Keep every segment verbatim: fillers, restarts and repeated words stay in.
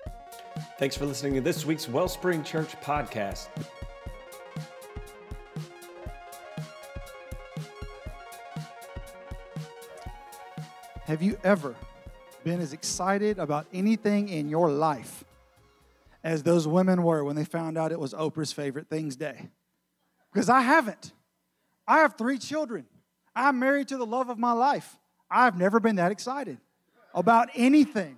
Thanks for listening to this week's Wellspring Church podcast. Have you ever been as excited about anything in your life as those women were when they found out it was Oprah's Favorite Things Day? Because I haven't. I have three children. I'm married to the love of my life. I've never been that excited about anything.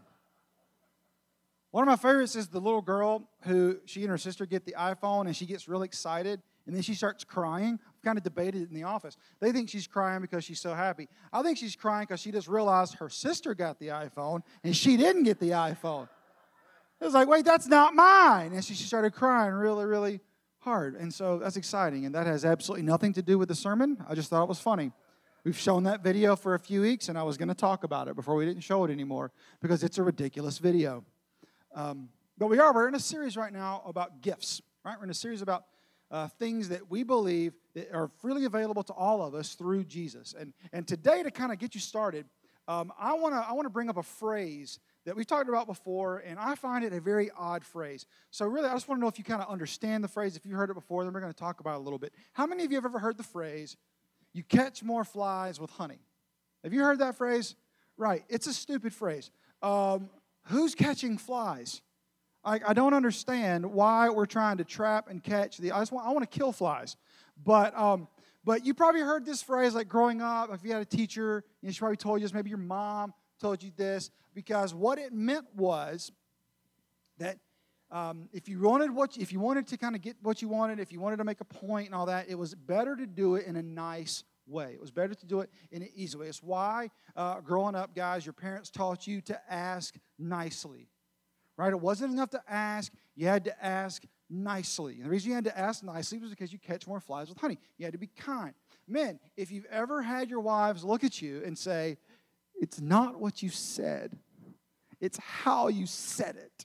One of my favorites is the little girl who, she and her sister get the iPhone and she gets really excited and then she starts crying. We've kind of debated it in the office. They think she's crying because she's so happy. I think she's crying because she just realized her sister got the iPhone and she didn't get the iPhone. It was like, wait, that's not mine. And she, she started crying really, really hard. And so that's exciting. And that has absolutely nothing to do with the sermon. I just thought it was funny. We've shown that video for a few weeks and I was going to talk about it before we didn't show it anymore because it's a ridiculous video. Um, but we are, we're in a series right now about gifts, right? We're in a series about uh, things that we believe that are freely available to all of us through Jesus. And and today, to kind of get you started, um, I want to I want to bring up a phrase that we've talked about before, and I find it a very odd phrase. So really, I just want to know if you kind of understand the phrase. If you heard it before, then we're going to talk about it a little bit. How many of you have ever heard the phrase, you catch more flies with honey? Have you heard that phrase? Right. It's a stupid phrase. Um Who's catching flies? I, I don't understand why we're trying to trap and catch the. I just want. I want to kill flies, but um, but you probably heard this phrase like growing up. If you had a teacher, you know, she probably told you this. Maybe your mom told you this because what it meant was that um, if you wanted what if you wanted to kind of get what you wanted, if you wanted to make a point and all that, it was better to do it in a nice way. It was better to do it in an easy way. It's why, uh, growing up, guys, your parents taught you to ask nicely, right? It wasn't enough to ask. You had to ask nicely. And the reason you had to ask nicely was because you catch more flies with honey. You had to be kind. Men, if you've ever had your wives look at you and say, it's not what you said, it's how you said it.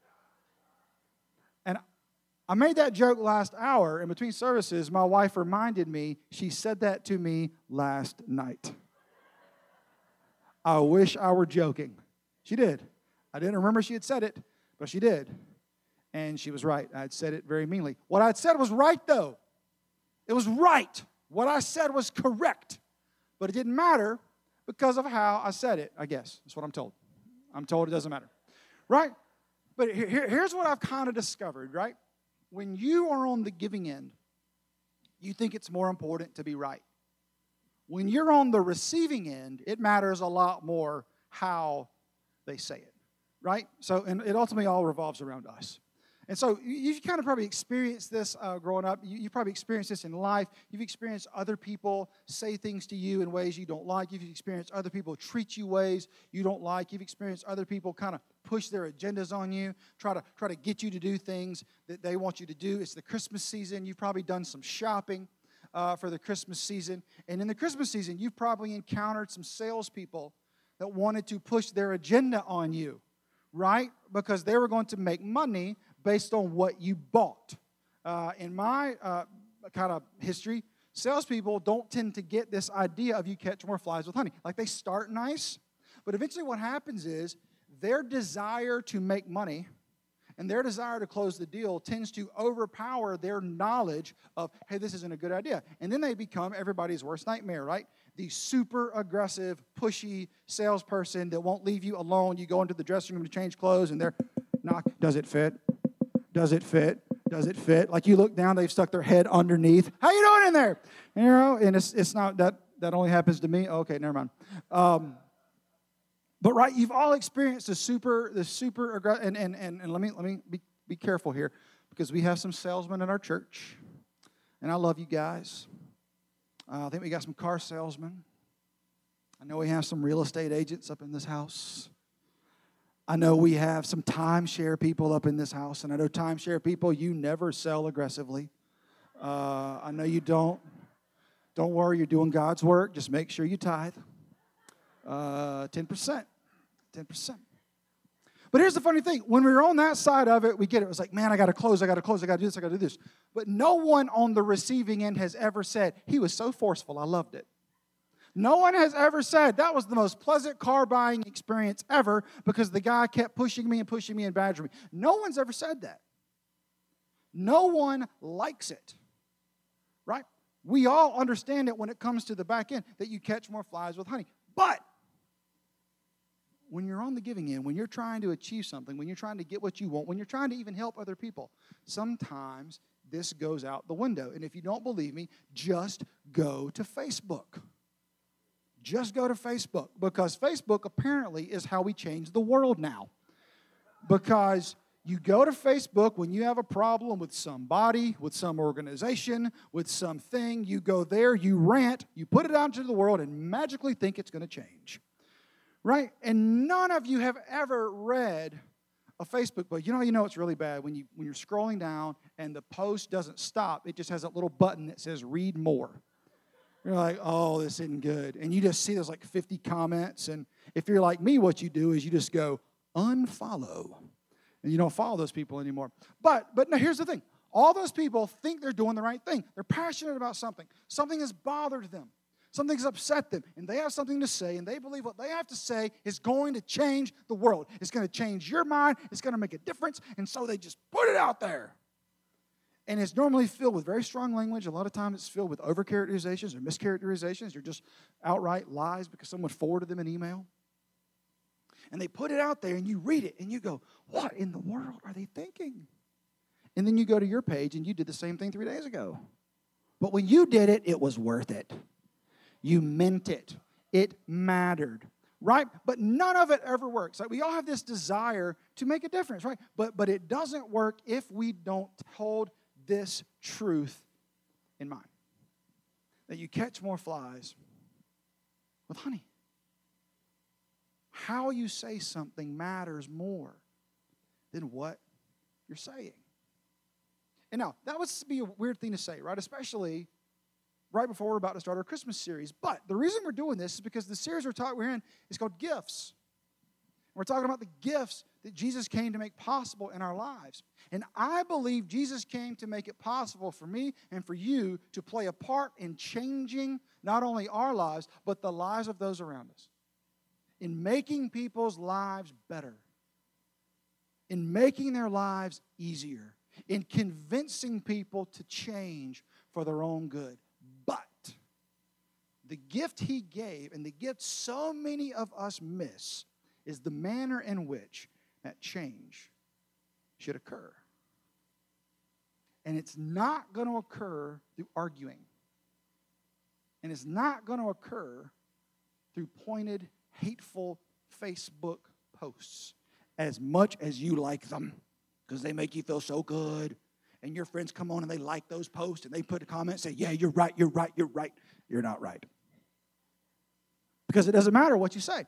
And I made that joke last hour. In between services, my wife reminded me she said that to me last night. I wish I were joking. She did. I didn't remember she had said it, but she did. And she was right. I had said it very meanly. What I had said was right, though. It was right. What I said was correct. But it didn't matter because of how I said it, I guess. That's what I'm told. I'm told it doesn't matter. Right? But here, here's what I've kind of discovered, right? When you are on the giving end, you think it's more important to be right. When you're on the receiving end, it matters a lot more how they say it, right? So, and it ultimately all revolves around us. And so you've kind of probably experienced this uh, growing up. You, you probably experienced this in life. You've experienced other people say things to you in ways you don't like. You've experienced other people treat you ways you don't like. You've experienced other people kind of push their agendas on you, try to try to get you to do things that they want you to do. It's the Christmas season. You've probably done some shopping uh, for the Christmas season. And in the Christmas season, you've probably encountered some salespeople that wanted to push their agenda on you, right? Because they were going to make money based on what you bought. Uh, in my uh, kind of history, salespeople don't tend to get this idea of you catch more flies with honey. Like they start nice, but eventually what happens is their desire to make money and their desire to close the deal tends to overpower their knowledge of, hey, this isn't a good idea. And then they become everybody's worst nightmare, right? The super aggressive, pushy salesperson that won't leave you alone. You go into the dressing room to change clothes and they're, knock, does it fit? Does it fit? Does it fit? Like you look down, they've stuck their head underneath. How you doing in there? You know, and it's it's not that that only happens to me. Okay, never mind. Um, but right, you've all experienced the super the super aggressive. And and and, and let me let me be, be careful here because we have some salesmen in our church, and I love you guys. Uh, I think we got some car salesmen. I know we have some real estate agents up in this house. I know we have some timeshare people up in this house, and I know timeshare people, you never sell aggressively. Uh, I know you don't. Don't worry, you're doing God's work. Just make sure you tithe. Uh, ten percent. ten percent. But here's the funny thing. When we were on that side of it, we get it. It was like, man, I got to close, I got to close, I got to do this, I got to do this. But no one on the receiving end has ever said, he was so forceful, I loved it. No one has ever said that was the most pleasant car buying experience ever because the guy kept pushing me and pushing me and badgering me. No one's ever said that. No one likes it, right? We all understand it when it comes to the back end, that you catch more flies with honey. But when you're on the giving end, when you're trying to achieve something, when you're trying to get what you want, when you're trying to even help other people, sometimes this goes out the window. And if you don't believe me, just go to Facebook. Just go to Facebook, because Facebook apparently is how we change the world now. Because you go to Facebook when you have a problem with somebody, with some organization, with something. You go there, you rant, you put it out into the world, and magically think it's going to change. Right? And none of you have ever read a Facebook post. You know how you know it's really bad? When, you, when you're scrolling down and the post doesn't stop. It just has that little button that says read more. You're like, oh, this isn't good. And you just see there's like fifty comments. And if you're like me, what you do is you just go unfollow. And you don't follow those people anymore. But but now here's the thing. All those people think they're doing the right thing. They're passionate about something. Something has bothered them. Something's upset them. And they have something to say. And they believe what they have to say is going to change the world. It's going to change your mind. It's going to make a difference. And so they just put it out there. And it's normally filled with very strong language. A lot of times it's filled with overcharacterizations or mischaracterizations or just outright lies because someone forwarded them an email. And they put it out there and you read it and you go, what in the world are they thinking? And then you go to your page and you did the same thing three days ago. But when you did it, it was worth it. You meant it. It mattered. Right? But none of it ever works. Like we all have this desire to make a difference, right? But, but it doesn't work if we don't hold this truth in mind. That you catch more flies with honey. How you say something matters more than what you're saying. And now, that would be a weird thing to say, right? Especially right before we're about to start our Christmas series. But the reason we're doing this is because the series we're, talking, we're in is called Gifts. We're talking about the gifts that Jesus came to make possible in our lives. And I believe Jesus came to make it possible for me and for you to play a part in changing not only our lives, but the lives of those around us. In making people's lives better. In making their lives easier. In convincing people to change for their own good. But the gift he gave, and the gift so many of us miss, is the manner in which that change should occur. And it's not going to occur through arguing. And it's not going to occur through pointed, hateful Facebook posts. As much as you like them, because they make you feel so good. And your friends come on and they like those posts and they put a comment and say, yeah, you're right, you're right, you're right. You're not right. Because it doesn't matter what you say.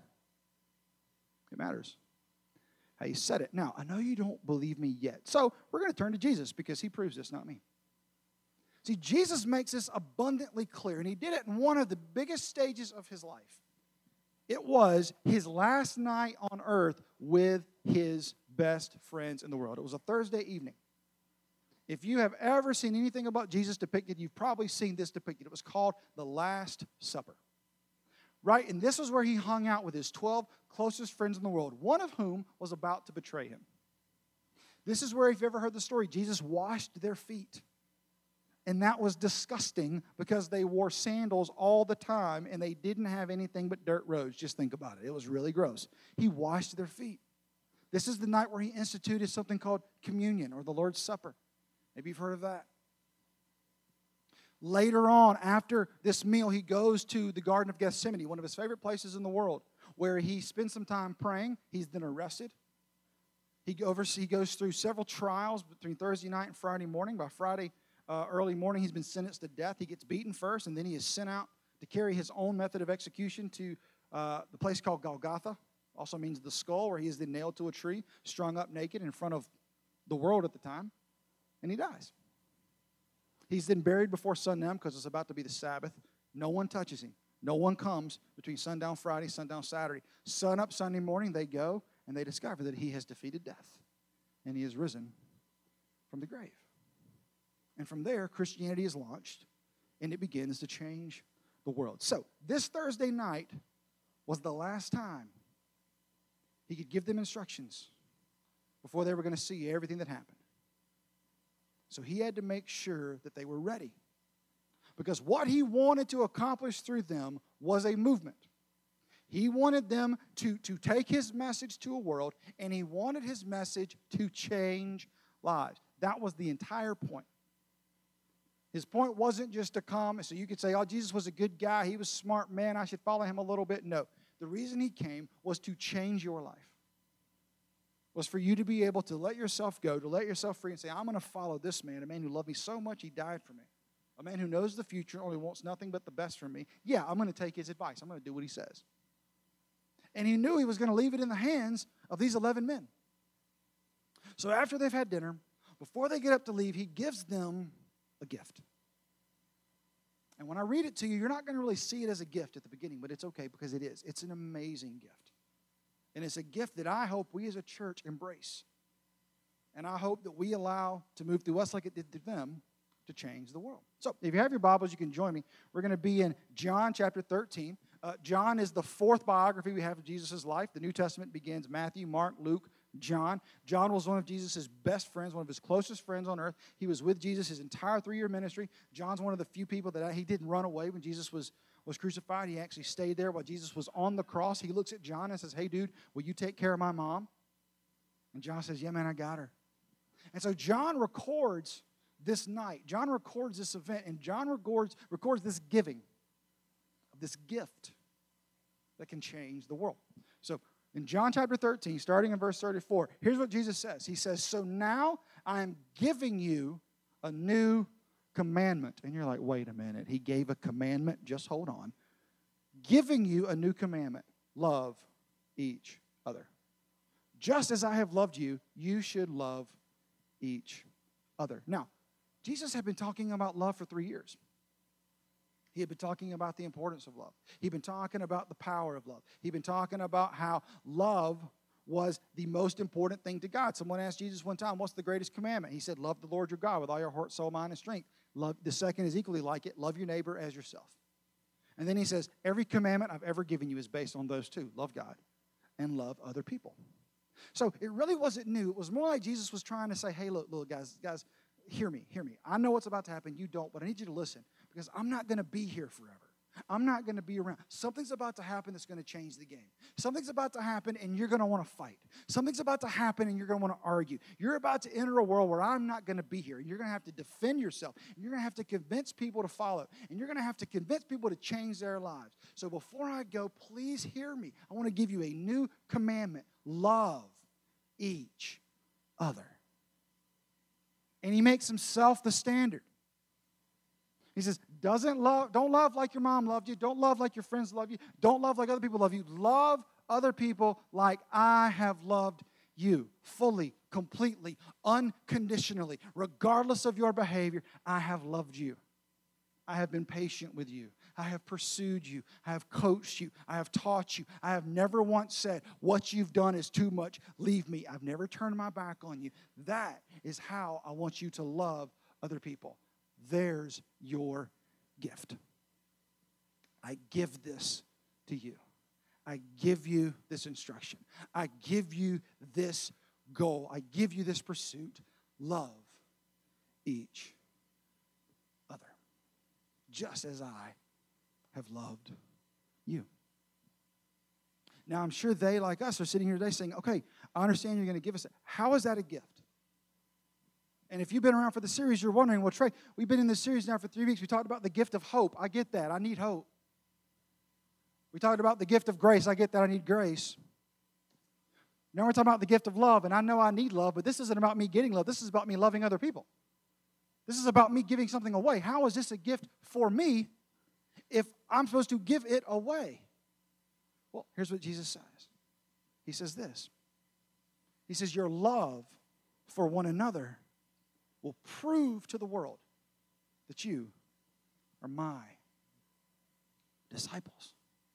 It matters how you said it. Now, I know you don't believe me yet. So we're going to turn to Jesus because he proves this, not me. See, Jesus makes this abundantly clear, and he did it in one of the biggest stages of his life. It was his last night on earth with his best friends in the world. It was a Thursday evening. If you have ever seen anything about Jesus depicted, you've probably seen this depicted. It was called the Last Supper. Right? And this was where he hung out with his twelve closest friends in the world, one of whom was about to betray him. This is where, if you've ever heard the story, Jesus washed their feet. And that was disgusting because they wore sandals all the time and they didn't have anything but dirt roads. Just think about it. It was really gross. He washed their feet. This is the night where he instituted something called communion or the Lord's Supper. Maybe you've heard of that. Later on, after this meal, he goes to the Garden of Gethsemane, one of his favorite places in the world, where he spends some time praying. He's then arrested. He goes, he goes through several trials between Thursday night and Friday morning. By Friday uh, early morning, he's been sentenced to death. He gets beaten first, and then he is sent out to carry his own method of execution to uh, the place called Golgotha. Also means the skull, where he is then nailed to a tree, strung up naked in front of the world at the time, and he dies. He's then buried before sundown because it's about to be the Sabbath. No one touches him. No one comes between sundown Friday, sundown Saturday. Sun up Sunday morning, they go, and they discover that he has defeated death, and he has risen from the grave. And from there, Christianity is launched, and it begins to change the the world. So this Thursday night was the last time he could give them instructions before they were going to see everything that happened. So he had to make sure that they were ready. Because what he wanted to accomplish through them was a movement. He wanted them to, to take his message to a world, and he wanted his message to change lives. That was the entire point. His point wasn't just to come, so you could say, oh, Jesus was a good guy, he was a smart man, I should follow him a little bit. No. The reason he came was to change your life. Was for you to be able to let yourself go, to let yourself free and say, I'm going to follow this man, a man who loved me so much he died for me. A man who knows the future and only wants nothing but the best for me. Yeah, I'm going to take his advice. I'm going to do what he says. And he knew he was going to leave it in the hands of these eleven men. So after they've had dinner, before they get up to leave, he gives them a gift. And when I read it to you, you're not going to really see it as a gift at the beginning, but it's okay because it is. It's an amazing gift. And it's a gift that I hope we as a church embrace. And I hope that we allow to move through us like it did to them to change the world. So if you have your Bibles, you can join me. We're going to be in John chapter thirteen. Uh, John is the fourth biography we have of Jesus' life. The New Testament begins Matthew, Mark, Luke, John. John was one of Jesus' best friends, one of his closest friends on earth. He was with Jesus his entire three-year ministry. John's one of the few people that he didn't run away when Jesus was was crucified. He actually stayed there while Jesus was on the cross. He looks at John and says, hey, dude, will you take care of my mom? And John says, yeah, man, I got her. And so John records this night. John records this event, and John records, records this giving of this gift that can change the world. So in John chapter thirteen, starting in verse thirty-four, here's what Jesus says. He says, so now I am giving you a new commandment. And you're like, wait a minute. He gave a commandment? Just hold on. Giving you a new commandment. Love each other. Just as I have loved you, you should love each other. Now, Jesus had been talking about love for three years. He had been talking about the importance of love. He'd been talking about the power of love. He'd been talking about how love was the most important thing to God. Someone asked Jesus one time, what's the greatest commandment? He said, love the Lord your God with all your heart, soul, mind, and strength. Love, the second is equally like it, love your neighbor as yourself. And then he says, every commandment I've ever given you is based on those two, love God and love other people. So it really wasn't new. It was more like Jesus was trying to say, hey, look, look, guys, guys, hear me, hear me. I know what's about to happen. You don't, but I need you to listen because I'm not going to be here forever. I'm not going to be around. Something's about to happen that's going to change the game. Something's about to happen and you're going to want to fight. Something's about to happen and you're going to want to argue. You're about to enter a world where I'm not going to be here. And you're going to have to defend yourself. And you're going to have to convince people to follow. And you're going to have to convince people to change their lives. So before I go, please hear me. I want to give you a new commandment. Love each other. And he makes himself the standard. He says, doesn't love, don't love like your mom loved you. Don't love like your friends love you. Don't love like other people love you. Love other people like I have loved you. Fully, completely, unconditionally. Regardless of your behavior, I have loved you. I have been patient with you. I have pursued you. I have coached you. I have taught you. I have never once said, what you've done is too much. Leave me. I've never turned my back on you. That is how I want you to love other people. There's your gift. I give this to you. I give you this instruction. I give you this goal. I give you this pursuit. Love each other, just as I have loved you. Now, I'm sure they, like us, are sitting here today saying, okay, I understand you're going to give us that. How is that a gift? And if you've been around for the series, you're wondering, well, Trey, we've been in this series now for three weeks. We talked about the gift of hope. I get that. I need hope. We talked about the gift of grace. I get that. I need grace. Now we're talking about the gift of love, and I know I need love, but this isn't about me getting love. This is about me loving other people. This is about me giving something away. How is this a gift for me if I'm supposed to give it away? Well, here's what Jesus says. He says this. He says, your love for one another will prove to the world that you are my disciples.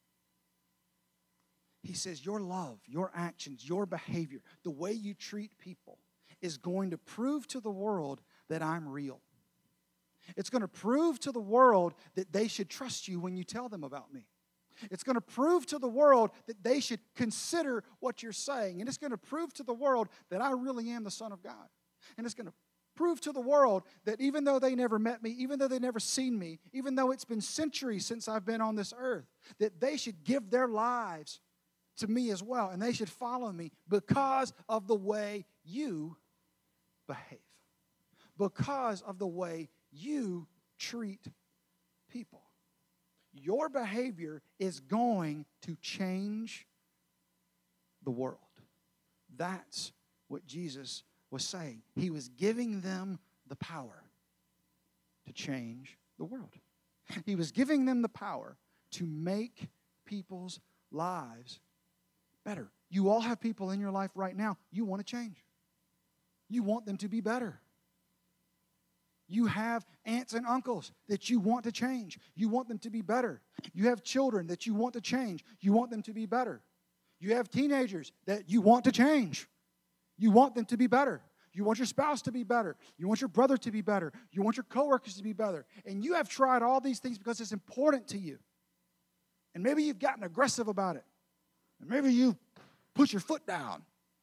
He says your love, your actions, your behavior, the way you treat people is going to prove to the world that I'm real. It's going to prove to the world that they should trust you when you tell them about me. It's going to prove to the world that they should consider what you're saying. And it's going to prove to the world that I really am the Son of God. And it's going to prove to the world that even though they never met me, even though they never seen me, even though it's been centuries since I've been on this earth, that they should give their lives to me as well. And they should follow me because of the way you behave. Because of the way you treat people. Your behavior is going to change the world. That's what Jesus was saying. He was giving them the power to change the world. He was giving them the power to make people's lives better. You all have people in your life right now you want to change. You want them to be better. You have aunts and uncles that you want to change. You want them to be better. You have children that you want to change. You want them to be better. You have teenagers that you want to change. You want them to be better. You want your spouse to be better. You want your brother to be better. You want your coworkers to be better. And you have tried all these things because it's important to you. And maybe you've gotten aggressive about it. And maybe you put your foot down.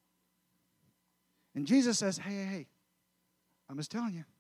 And Jesus says, hey, hey, hey, I'm just telling you.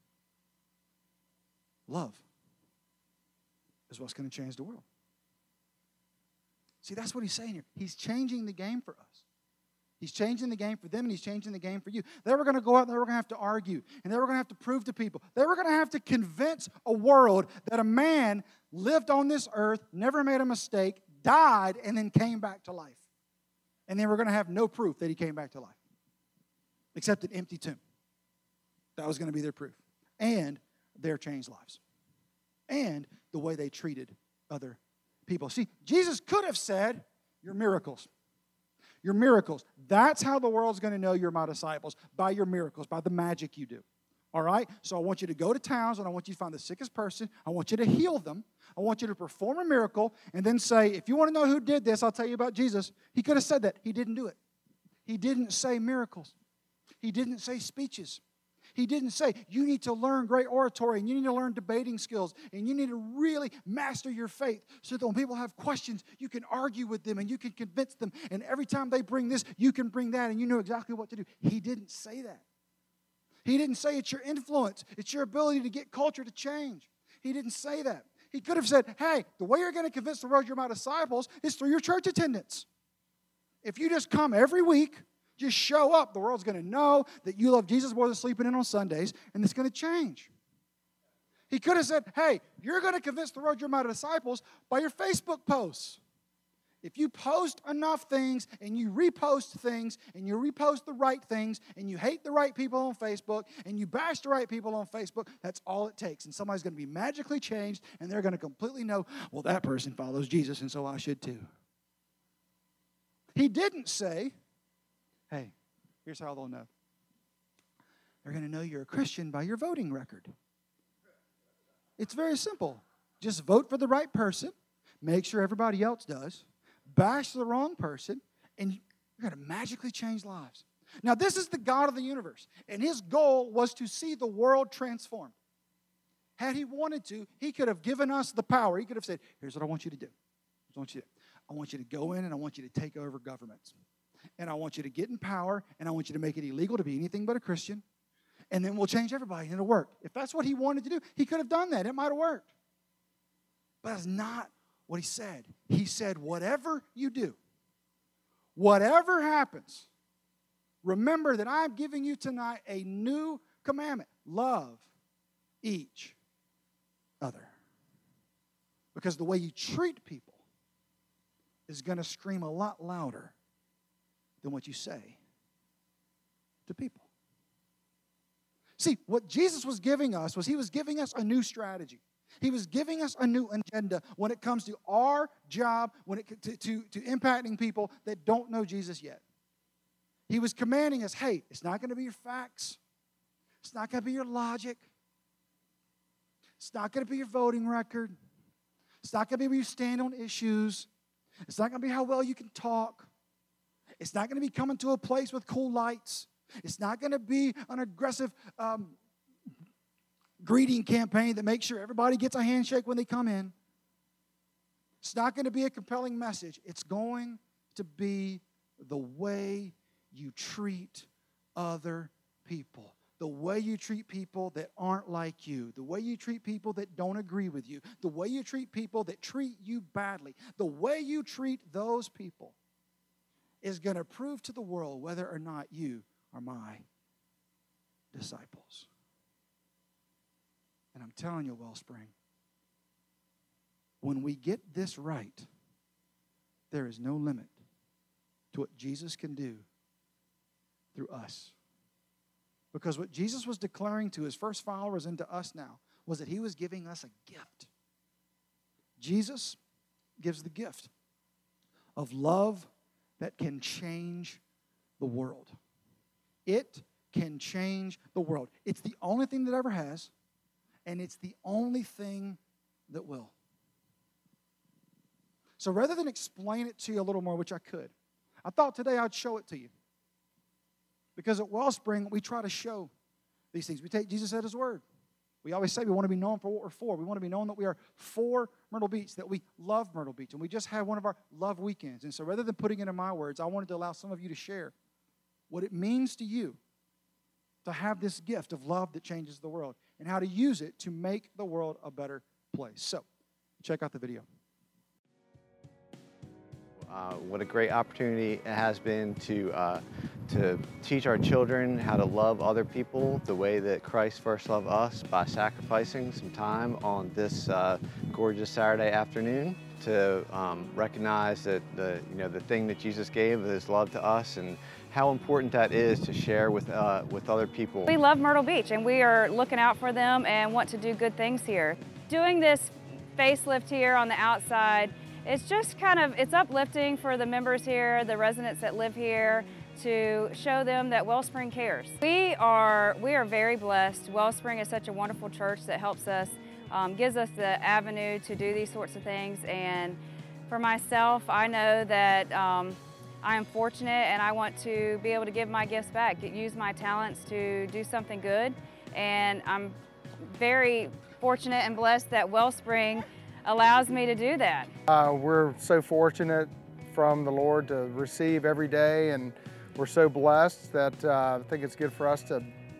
Love is what's going to change the world. See, that's what he's saying here. He's changing the game for us. He's changing the game for them, and he's changing the game for you. They were going to go out and they were going to have to argue, and they were going to have to prove to people. They were going to have to convince a world that a man lived on this earth, never made a mistake, died, and then came back to life. And they were going to have no proof that he came back to life, except an empty tomb. That was going to be their proof. And their changed lives. And the way they treated other people. See, Jesus could have said, your miracles. Your miracles. That's how the world's going to know you're my disciples. By your miracles. By the magic you do. All right? So I want you to go to towns and I want you to find the sickest person. I want you to heal them. I want you to perform a miracle and then say, if you want to know who did this, I'll tell you about Jesus. He could have said that. He didn't do it. He didn't say miracles. He didn't say speeches. He didn't say, you need to learn great oratory, and you need to learn debating skills, and you need to really master your faith so that when people have questions, you can argue with them, and you can convince them, and every time they bring this, you can bring that, and you know exactly what to do. He didn't say that. He didn't say it's your influence. It's your ability to get culture to change. He didn't say that. He could have said, hey, the way you're going to convince the world you're my disciples is through your church attendance. If you just come every week, just show up, the world's going to know that you love Jesus more than sleeping in on Sundays, and it's going to change. He could have said, hey, you're going to convince the world you're my disciples by your Facebook posts. If you post enough things, and you repost things, and you repost the right things, and you hate the right people on Facebook, and you bash the right people on Facebook, that's all it takes. And somebody's going to be magically changed, and they're going to completely know, well, that person follows Jesus, and so I should too. He didn't say, hey, here's how they'll know. They're going to know you're a Christian by your voting record. It's very simple. Just vote for the right person. Make sure everybody else does. Bash the wrong person. And you're going to magically change lives. Now, this is the God of the universe. And his goal was to see the world transformed. Had he wanted to, he could have given us the power. He could have said, here's what I want you to do. I want you to, I want you to go in and I want you to take over governments. And I want you to get in power, and I want you to make it illegal to be anything but a Christian. And then we'll change everybody, and it'll work. If that's what he wanted to do, he could have done that. It might have worked. But that's not what he said. He said, whatever you do, whatever happens, remember that I'm giving you tonight a new commandment. Love each other. Because the way you treat people is going to scream a lot louder than what you say to people. See, what Jesus was giving us was he was giving us a new strategy. He was giving us a new agenda when it comes to our job, when it to, to, to impacting people that don't know Jesus yet. He was commanding us, hey, it's not going to be your facts. It's not going to be your logic. It's not going to be your voting record. It's not going to be where you stand on issues. It's not going to be how well you can talk. It's not going to be coming to a place with cool lights. It's not going to be an aggressive um, greeting campaign that makes sure everybody gets a handshake when they come in. It's not going to be a compelling message. It's going to be the way you treat other people. The way you treat people that aren't like you. The way you treat people that don't agree with you. The way you treat people that treat you badly. The way you treat those people is going to prove to the world whether or not you are my disciples. And I'm telling you, Wellspring, when we get this right, there is no limit to what Jesus can do through us. Because what Jesus was declaring to his first followers and to us now was that he was giving us a gift. Jesus gives the gift of love that can change the world. It can change the world. It's the only thing that ever has, and it's the only thing that will. So rather than explain it to you a little more, which I could, I thought today I'd show it to you. Because at Wellspring, we try to show these things. We take Jesus at his word. We always say we want to be known for what we're for. We want to be known that we are for Myrtle Beach, that we love Myrtle Beach. And we just had one of our love weekends. And so rather than putting it in my words, I wanted to allow some of you to share what it means to you to have this gift of love that changes the world and how to use it to make the world a better place. So, check out the video. Uh, what a great opportunity it has been to uh, to teach our children how to love other people the way that Christ first loved us by sacrificing some time on this uh, gorgeous Saturday afternoon to um, recognize that the you know the thing that Jesus gave is love to us and how important that is to share with uh, with other people. We love Myrtle Beach and we are looking out for them and want to do good things here. Doing this facelift here on the outside, it's just kind of, it's uplifting for the members here, the residents that live here, to show them that Wellspring cares. We are, we are very blessed. Wellspring is such a wonderful church that helps us, um, gives us the avenue to do these sorts of things. And for myself, I know that um, I am fortunate and I want to be able to give my gifts back, use my talents to do something good. And I'm very fortunate and blessed that Wellspring allows me to do that. Uh, we're so fortunate from the Lord to receive every day, and we're so blessed that uh, I think it's good for us to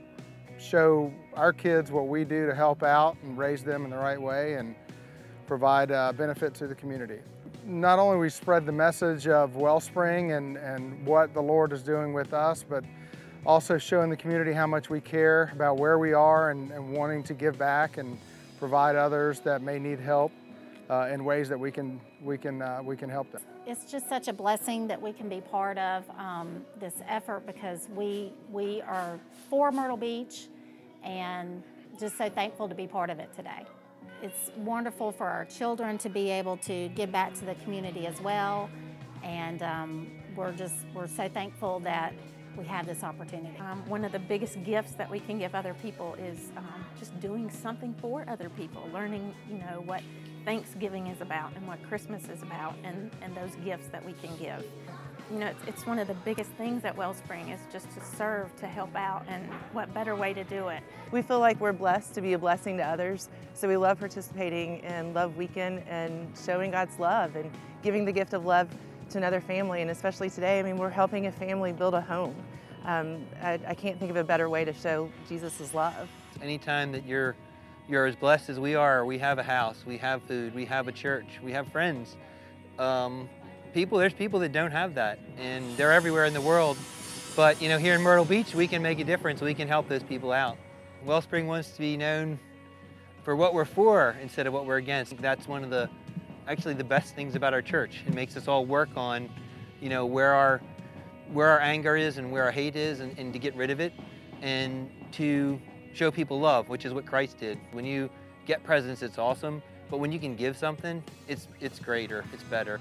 show our kids what we do to help out and raise them in the right way and provide uh, benefit to the community. Not only we spread the message of Wellspring and, and what the Lord is doing with us, but also showing the community how much we care about where we are and, and wanting to give back and provide others that may need help Uh, in ways that we can we can uh, we can help them. It's just such a blessing that we can be part of um, this effort because we we are for Myrtle Beach and just so thankful to be part of it today. It's wonderful for our children to be able to give back to the community as well, and um, we're just we're so thankful that we have this opportunity. Um, one of the biggest gifts that we can give other people is um, just doing something for other people, learning, you know, what Thanksgiving is about and what Christmas is about, and, and those gifts that we can give. You know, it's, it's one of the biggest things at Wellspring is just to serve, to help out, and what better way to do it. We feel like we're blessed to be a blessing to others, so we love participating in Love Weekend and showing God's love and giving the gift of love to another family, and especially today, I mean, we're helping a family build a home. Um, I, I can't think of a better way to show Jesus' love. Anytime that you're you're as blessed as we are, we have a house, we have food, we have a church, we have friends. Um, people, there's people that don't have that, and they're everywhere in the world. But you know, here in Myrtle Beach, we can make a difference. We can help those people out. Wellspring wants to be known for what we're for instead of what we're against. That's one of the actually the best things about our church. It makes us all work on, you know, where our where our anger is and where our hate is, and, and to get rid of it, and to show people love, which is what Christ did. When you get presents, it's awesome, but when you can give something, it's it's greater, it's better.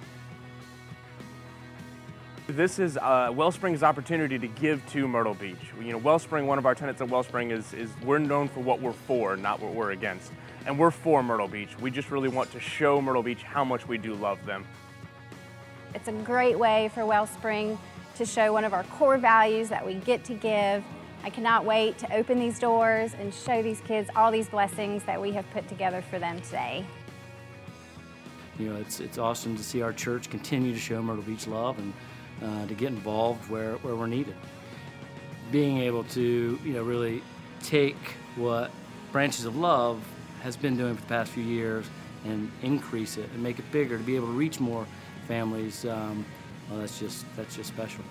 This is uh, Wellspring's opportunity to give to Myrtle Beach. You know, Wellspring, one of our tenets at Wellspring is, is we're known for what we're for, not what we're against. And we're for Myrtle Beach. We just really want to show Myrtle Beach how much we do love them. It's a great way for Wellspring to show one of our core values that we get to give I cannot wait to open these doors and show these kids all these blessings that we have put together for them today. You know, it's it's awesome to see our church continue to show Myrtle Beach love and uh, to get involved where, where we're needed. Being able to, you know, really take what Branches of Love has been doing for the past few years and increase it and make it bigger, to be able to reach more families, um, well, that's just that's just special.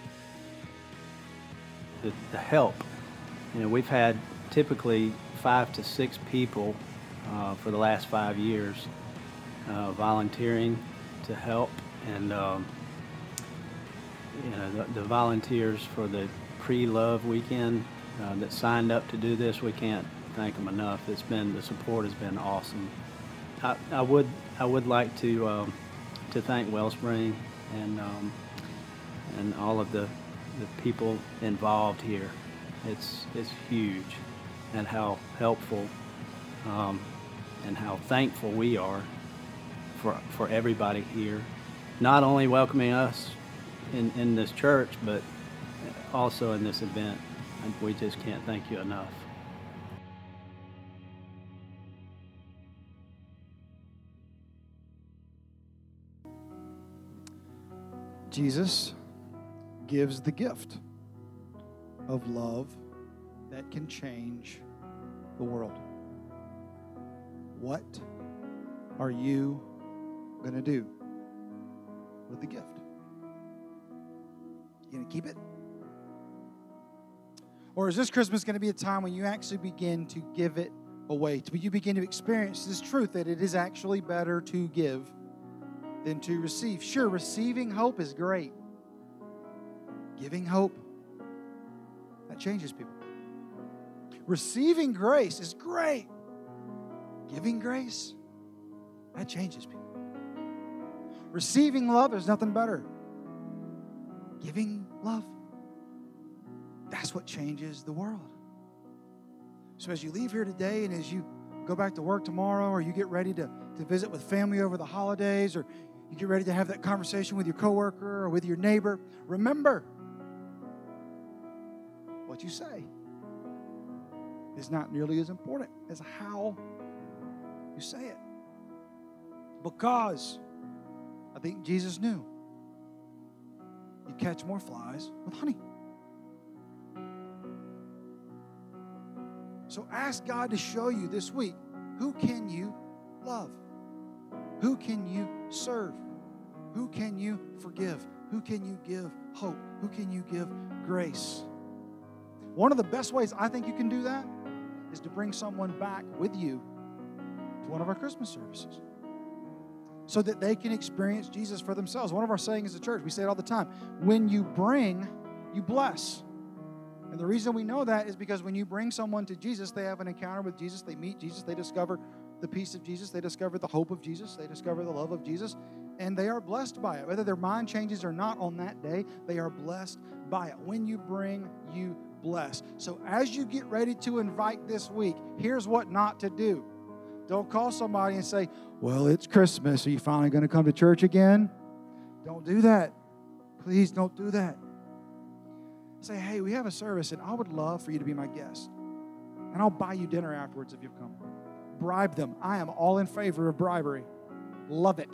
The, the help, you know, we've had typically five to six people uh, for the last five years uh, volunteering to help, and um, you know, the, the volunteers for the pre-love weekend uh, that signed up to do this, we can't thank them enough. It's been, the support has been awesome. I, I would I would like to um, to thank Wellspring and um, and all of the the people involved here. It's it's huge, and how helpful um, and how thankful we are for for everybody here, not only welcoming us in, in this church, but also in this event. And we just can't thank you enough. Jesus gives the gift of love that can change the world. What are you going to do with the gift? You going to keep it? Or is this Christmas going to be a time when you actually begin to give it away? When you begin to experience this truth that it is actually better to give than to receive. Sure, receiving hope is great. Giving hope, that changes people. Receiving grace is great. Giving grace, that changes people. Receiving love, there's nothing better. Giving love, that's what changes the world. So as you leave here today and as you go back to work tomorrow, or you get ready to, to visit with family over the holidays, or you get ready to have that conversation with your coworker or with your neighbor, remember, what you say is not nearly as important as how you say it. Because I think Jesus knew you catch more flies with honey. So ask God to show you this week, who can you love? Who can you serve? Who can you forgive? Who can you give hope? Who can you give grace? One of the best ways I think you can do that is to bring someone back with you to one of our Christmas services so that they can experience Jesus for themselves. One of our sayings as a church, we say it all the time, when you bring, you bless. And the reason we know that is because when you bring someone to Jesus, they have an encounter with Jesus, they meet Jesus, they discover the peace of Jesus, they discover the hope of Jesus, they discover the love of Jesus, and they are blessed by it. Whether their mind changes or not on that day, they are blessed by it. When you bring, you bless. So as you get ready to invite this week, here's what not to do. Don't call somebody and say, well, it's Christmas. Are you finally going to come to church again? Don't do that. Please don't do that. Say, hey, we have a service, and I would love for you to be my guest. And I'll buy you dinner afterwards if you come. Bribe them. I am all in favor of bribery. Love it.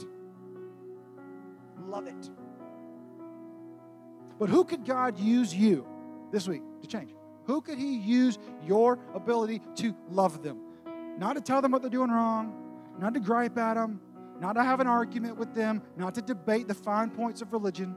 Love it. But who could God use you this week to change? Who could He use your ability to love them? Not to tell them what they're doing wrong, not to gripe at them, not to have an argument with them, not to debate the fine points of religion.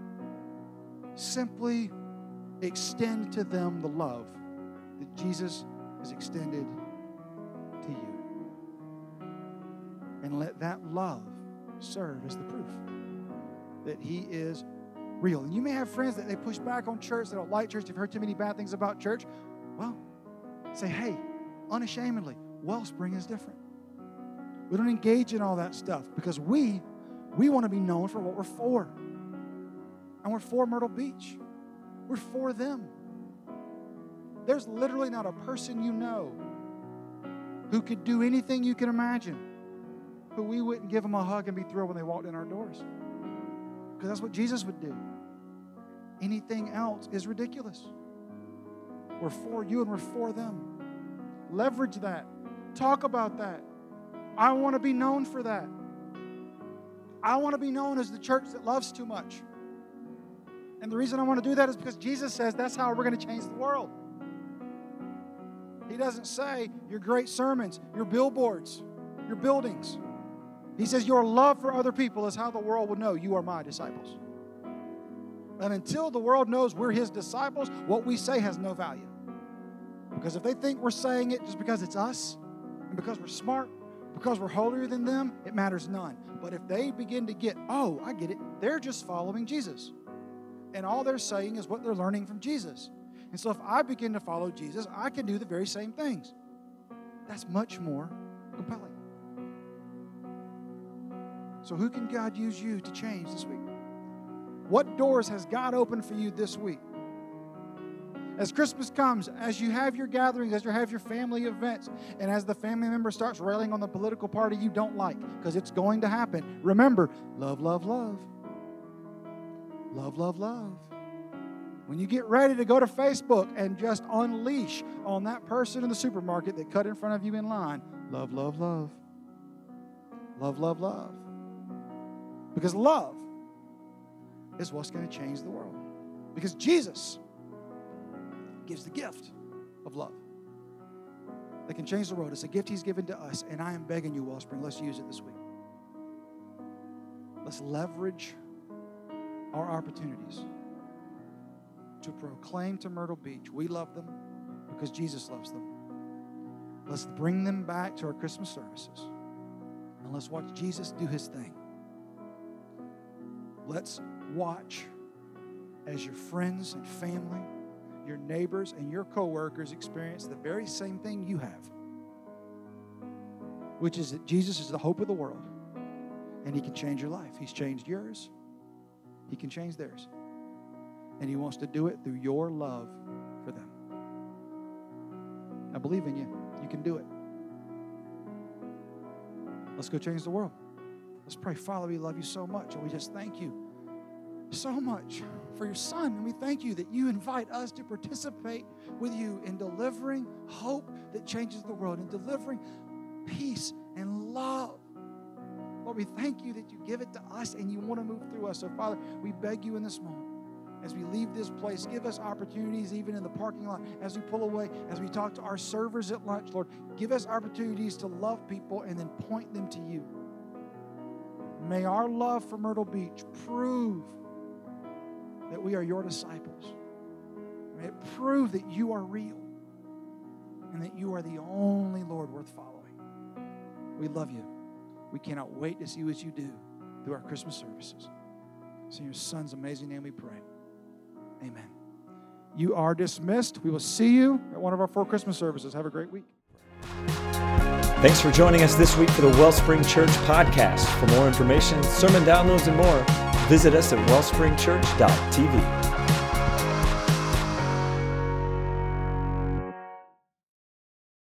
Simply extend to them the love that Jesus has extended to you. And let that love serve as the proof that He is real. And you may have friends that they push back on church, they don't like church, they've heard too many bad things about church. Well, say, hey, unashamedly, Wellspring is different. We don't engage in all that stuff because we, we want to be known for what we're for. And we're for Myrtle Beach. We're for them. There's literally not a person you know who could do anything you can imagine who we wouldn't give them a hug and be thrilled when they walked in our doors. Because that's what Jesus would do. Anything else is ridiculous. We're for you and we're for them. Leverage that. Talk about that. I want to be known for that. I want to be known as the church that loves too much. And the reason I want to do that is because Jesus says that's how we're going to change the world. He doesn't say your great sermons, your billboards, your buildings. He says your love for other people is how the world will know you are my disciples. And until the world knows we're his disciples, what we say has no value. Because if they think we're saying it just because it's us, and because we're smart, because we're holier than them, it matters none. But if they begin to get, oh, I get it, they're just following Jesus. And all they're saying is what they're learning from Jesus. And so if I begin to follow Jesus, I can do the very same things. That's much more compelling. So who can God use you to change this week? What doors has God opened for you this week? As Christmas comes, as you have your gatherings, as you have your family events, and as the family member starts railing on the political party you don't like, because it's going to happen, remember, love, love, love. Love, love, love. When you get ready to go to Facebook and just unleash on that person in the supermarket that cut in front of you in line, love, love, love. Love, love, love. Because love is what's going to change the world. Because Jesus gives the gift of love that can change the world. It's a gift he's given to us, and I am begging you, Wellspring, let's use it this week. Let's leverage our opportunities to proclaim to Myrtle Beach, we love them because Jesus loves them. Let's bring them back to our Christmas services, and let's watch Jesus do his thing. Let's watch as your friends and family, your neighbors and your coworkers experience the very same thing you have, which is that Jesus is the hope of the world, and he can change your life. He's changed yours. He can change theirs. And he wants to do it through your love for them. I believe in you. You can do it. Let's go change the world. Let's pray. Father, we love you so much, and we just thank you so much for your son. And we thank you that you invite us to participate with you in delivering hope that changes the world, in delivering peace and love. Lord, we thank you that you give it to us and you want to move through us. So, Father, we beg you in this moment, as we leave this place, give us opportunities even in the parking lot, as we pull away, as we talk to our servers at lunch, Lord, give us opportunities to love people and then point them to you. May our love for Myrtle Beach prove that we are your disciples. May it prove that you are real and that you are the only Lord worth following. We love you. We cannot wait to see what you do through our Christmas services. So in your son's amazing name we pray. Amen. You are dismissed. We will see you at one of our four Christmas services. Have a great week. Thanks for joining us this week for the Wellspring Church podcast. For more information, sermon downloads, and more, visit us at wellspring church dot t v.